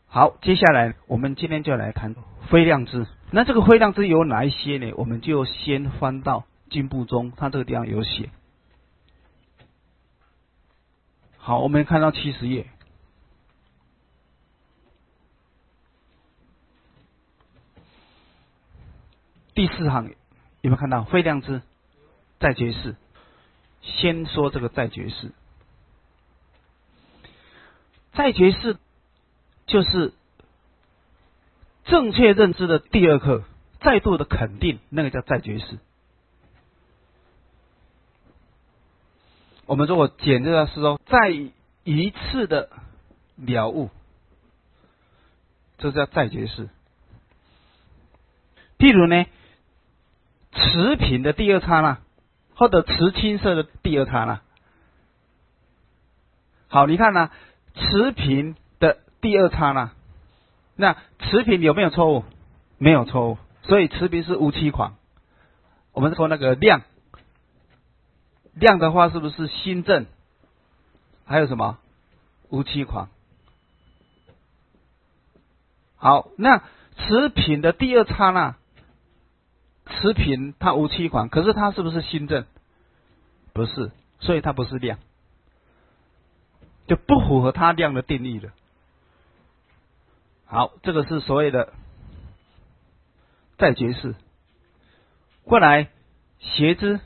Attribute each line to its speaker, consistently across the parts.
Speaker 1: 好，接下来我们今天就来谈非量知。那这个非量知有哪一些呢？我们就先翻到经部中，它这个地方有写。好，我们看到70页。第4行有没有看到非量知在觉识？先说这个在觉识。在觉识就是正确认知的第2课，再度的肯定，那个叫在觉识。我们如果简这个是说再一次的了悟，这叫在觉识。譬如呢，持品的第2刹那，或者持青色的第2刹那。好，你看呢，持品的第2刹那，那持品有没有错误？没有错误，所以持品是无欺诳。我们说那个量，量的话是不是心正？还有什么无欺诳？好，那持品的第2刹那，持品它无欺诳，可是它是不是心正？不是，所以它不是量，就不符合它量的定义了。好，这个是所谓的在觉识。过来邪知，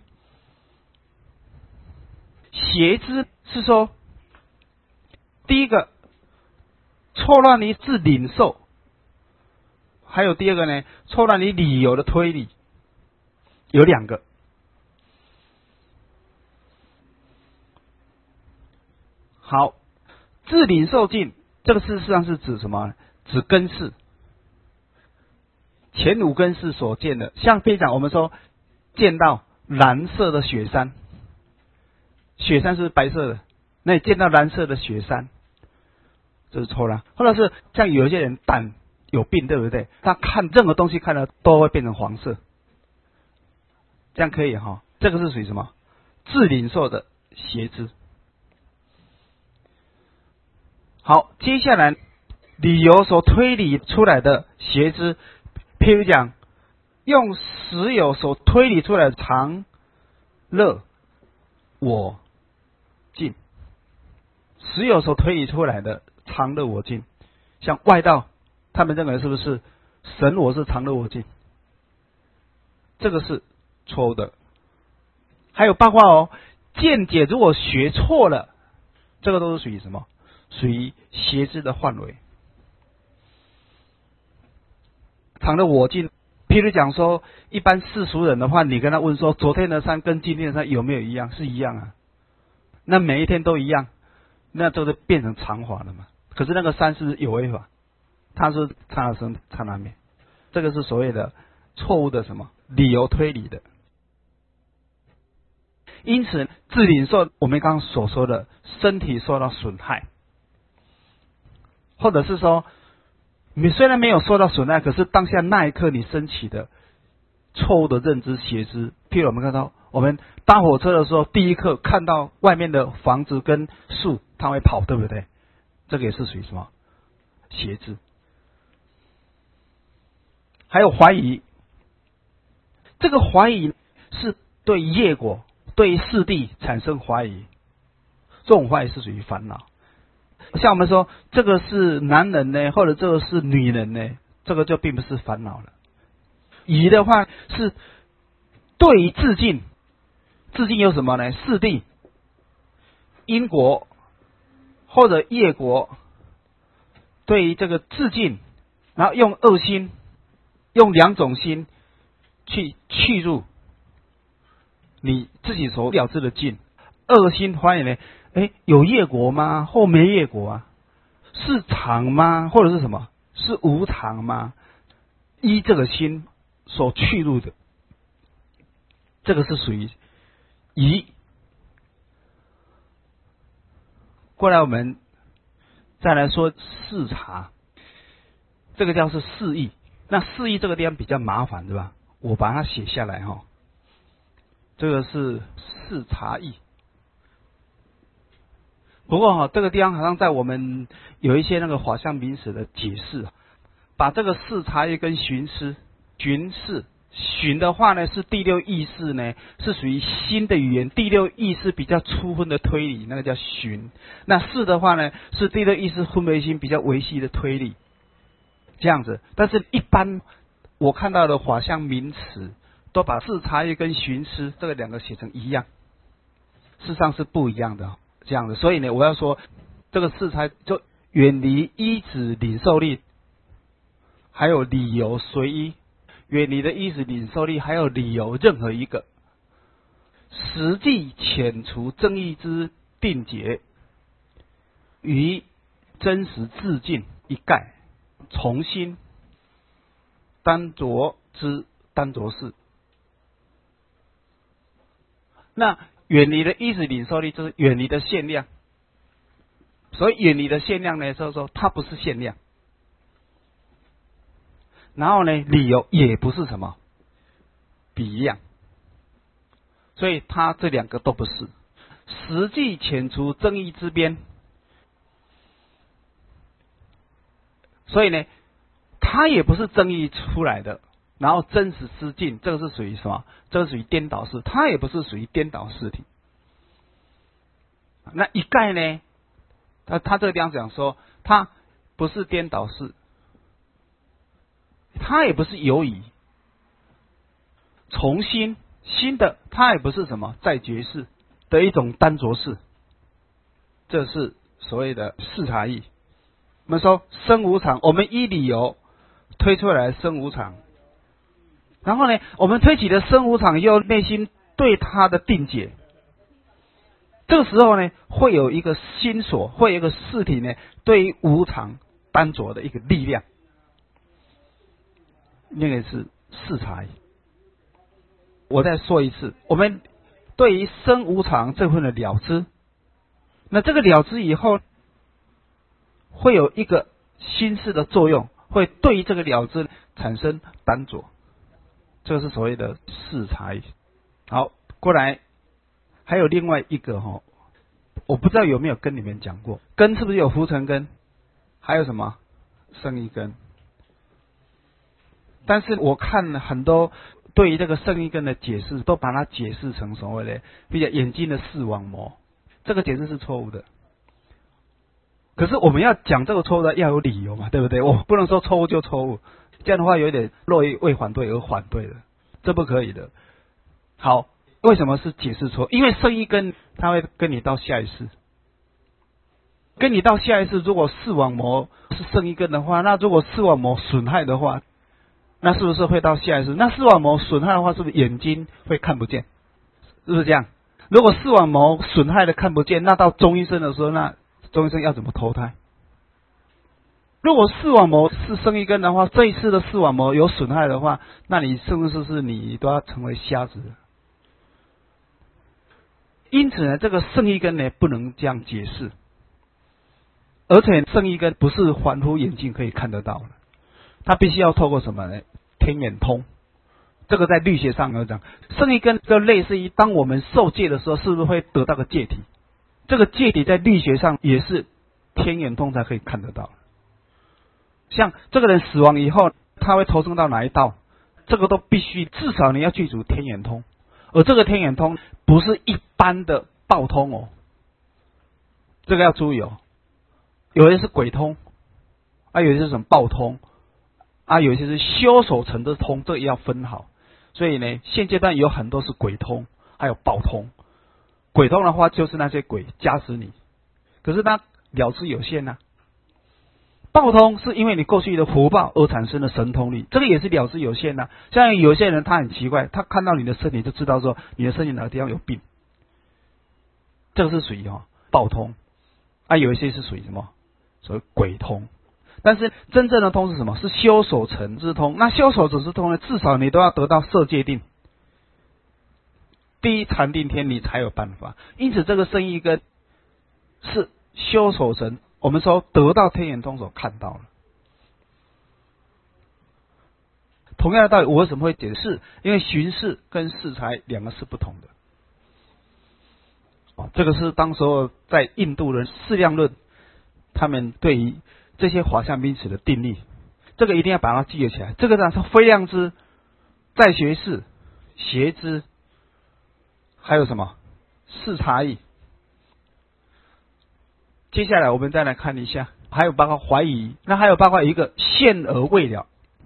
Speaker 1: 邪知是说，第一个错乱于自领受，还有第2个呢，错乱于理由的推理，有2个。好，自领受境，这个事实上是指什么？指根识，前5根识所见的。像非常我们说见到蓝色的雪山，雪山是白色的，那你见到蓝色的雪山，这是错了。或者是像有一些人胆有病，对不对？他看任何东西看了都会变成黄色，这样可以哈？这个是属于什么？自领受的邪知。好，接下来理由所推理出来的邪知，譬如讲用实有所推理出来的常乐我净，实有所推理出来的常乐我净，像外道他们认为是不是神我是常乐我净？这个是错误的。还有包括见解如果学错了，这个都是属于什么？属于邪知的范围。常乐我净，譬如讲说，一般世俗人的话，你跟他问说，昨天的山跟今天的山有没有一样？是一样啊。那每一天都一样，那这就变成常法了嘛。可是那个山是有为法，它是刹那生刹那灭，这个是所谓的错误的什么理由推理的。因此，自领受我们刚刚所说的身体受到损害，或者是说你虽然没有受到损害，可是当下那一刻你升起的错误的认知邪知。譬如我们看到我们搭火车的时候，第一刻看到外面的房子跟树，它会跑，对不对？这个也是属于什么邪知。还有怀疑，这个怀疑是对业果对事谛产生怀疑，这种怀疑是属于烦恼。像我们说这个是男人呢，或者这个是女人呢，这个就并不是烦恼了。疑的话是对于自境，自境有什么呢？事谛、因果或者业果，对于这个自境，然后用恶心，用2种心去入你自己所了知的境。恶心怀疑呢？有业果吗？或没业果啊？是常吗？或者是什么？是无常吗？依这个心所去入的，这个是属于疑。过来我们再来说视察，这个叫是示意。那示意这个地方比较麻烦，对吧？我把它写下来哈。这个是视察意。 不过这个地方好像在我们有一些那个法相名词的解释，把这个视察业跟寻思、寻视、寻的话呢是第六意识呢，是属于新的语言，第六意识比较粗分的推理，那个叫寻。那视的话呢是第六意识分别心比较微细的推理，这样子。但是一般我看到的法相名词都把视察业跟寻思这个两个写成一样，事实上是不一样的。这样的，所以呢，我要说，这个视察就远离依止领受力，还有理由随意，远离的依止领受力，还有理由任何一个，实际遣除争议之定解，于真实自尽一概，重新单着之单着事。那远离的依止领受力就是远离的限量，所以远离的限量呢，就是说它不是限量。然后呢，理由也不是什么比样，所以它这两个都不是。实际遣除争议之边，所以呢，它也不是争议出来的。然后真实失尽，这个是属于什么？这个属于颠倒式，它也不是属于颠倒式体。那一概呢？他这个地方讲说，它不是颠倒式，它也不是游移，重新新的，它也不是什么再觉式的一种单着式，这是所谓的视察义。我们说生无常，我们依理由推出来生无常。然后呢，我们推起的生无常，又内心对它的定解，这个时候呢，会有一个心所，会有一个事体呢，对于无常单着的一个力量，那个是视察。我再说一次，我们对于生无常这份的了知，那这个了知以后，会有一个心事的作用，会对于这个了知产生单着。这个是所谓的视察。好，过来还有另外一个我不知道有没有跟你们讲过，根是不是有浮尘根，还有什么胜义根？但是我看很多对于这个胜义根的解释，都把它解释成所谓的比较眼睛的视网膜，这个解释是错误的。可是我们要讲这个错误的要有理由嘛，对不对？我不能说错误就错误，这样的话有点若为反对而反对的，这不可以的。好，为什么是解释错？因为胜义根它会跟你到下一世，跟你到下一世，如果视网膜是胜义根的话，那如果视网膜损害的话，那是不是会到下一世？那视网膜损害的话，是不是眼睛会看不见？是不是这样？如果视网膜损害的看不见，那到中医生的时候，那中医生要怎么投胎？如果视网膜是胜义根的话，这一次的视网膜有损害的话，那你是不是你都要成为瞎子？因此呢，这个胜义根呢不能这样解释，而且胜义根不是凡夫眼睛可以看得到的，它必须要透过什么呢？天眼通。这个在律学上有讲，胜义根就类似于当我们受戒的时候，是不是会得到个戒体？这个戒体在律学上也是天眼通才可以看得到。像这个人死亡以后，他会投生到哪一道？这个都必须至少你要具足天眼通，而这个天眼通不是一般的报通哦，这个要注意哦。有些是鬼通，有些是什么报通，有些是修守成的通，这个也要分好。所以呢，现阶段有很多是鬼通，还有报通。鬼通的话，就是那些鬼加死你，可是它了知有限啊。报通是因为你过去的福报而产生的神通力，这个也是了知有限啊。像有些人他很奇怪，他看到你的身体就知道说你的身体哪个地方有病，这个是属于报通。有一些是属于什么？所谓鬼通。但是真正的通是什么？是修守成之通。那修守成之通呢，至少你都要得到色界定，第一禅定天，你才有办法。因此这个胜义根是修守成，我们说得到天眼通所看到了。同样的道理，我为什么会解释？因为寻视跟视察两个是不同的。 这个是当时候在印度人适量论，他们对于这些法相名词的定义，这个一定要把它记起来。这个呢是非量知、在学识、邪知，还有什么视差异。接下来我们再来看一下，还有包括怀疑，那还有包括一个现而未了。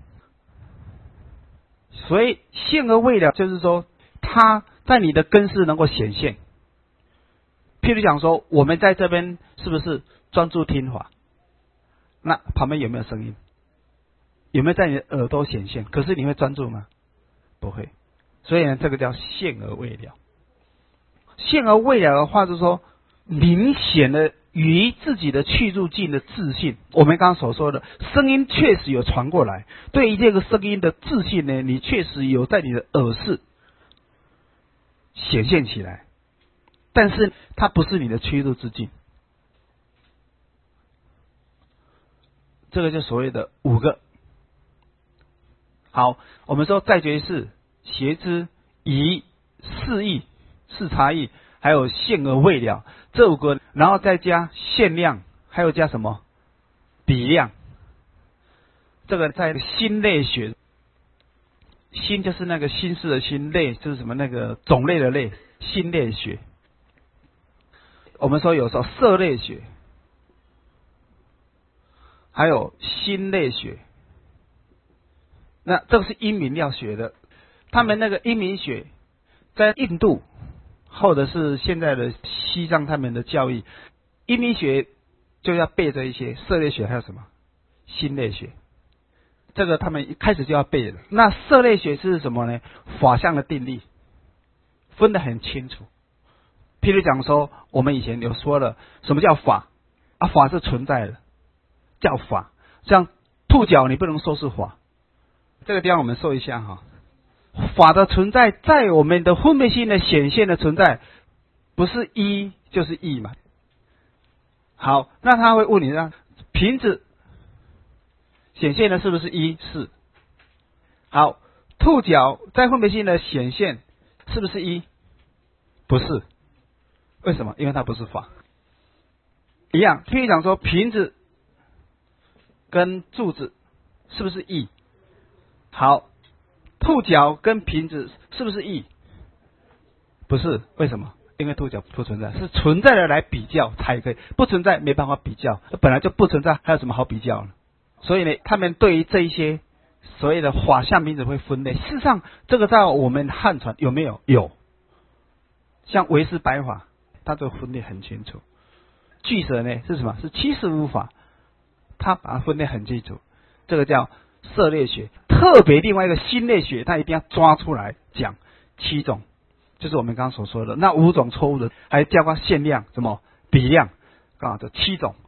Speaker 1: 所以现而未了就是说，它在你的根识能够显现。譬如讲说，我们在这边是不是专注听法？那旁边有没有声音？有没有在你的耳朵显现？可是你会专注吗？不会。所以呢，这个叫现而未了。现而未了的话，就是说明显的于自己的去入境的自信。我们刚刚所说的声音确实有传过来，对于这个声音的自信呢，你确实有在你的耳识显现起来，但是它不是你的去入之境。这个就所谓的5个。好，我们说在觉识、邪知、疑、示意、视差异，还有现而未了，这5个，然后再加限量，还有加什么比量。这个在心类学，心就是那个心事的心，类就是什么那个种类的类，心类学。我们说有时候色类学，还有心类学。那这个是阴明要学的，他们那个阴明学在印度或者是现在的西藏，他们的教育阴明学就要背着一些色类学，还有什么心类学，这个他们一开始就要背了。那色类学是什么呢？法相的定律分得很清楚。譬如讲说，我们以前有说了，什么叫法啊？法是存在的，叫法。像兔角，你不能说是法。这个地方我们说一下哈，法的存在，在我们的分别心的显现的存在，不是一就是异嘛。好，那他会问你呢，瓶子显现的是不是一？是。好，兔角在分别心的显现是不是一？不是。为什么？因为它不是法。一样，譬如讲说瓶子跟柱子是不是异？好，兔角跟瓶子是不是异？不是。为什么？因为兔角不存在，是存在的来比较才可以，不存在没办法比较，本来就不存在，还有什么好比较呢？所以呢，他们对于这一些所谓的法相名词会分类。事实上，这个在我们汉传有没有？有。像唯识白法，它就分类很清楚。俱舍呢是什么？是75法，它把它分类很清楚。这个叫色类学。特别另外一个心类学，它一定要抓出来讲7种，就是我们刚刚所说的那5种错误的，还加上限量什么比量，刚好这7种。